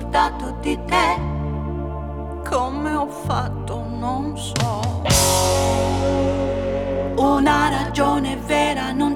scordato di te. Come ho fatto non so. Una ragione vera non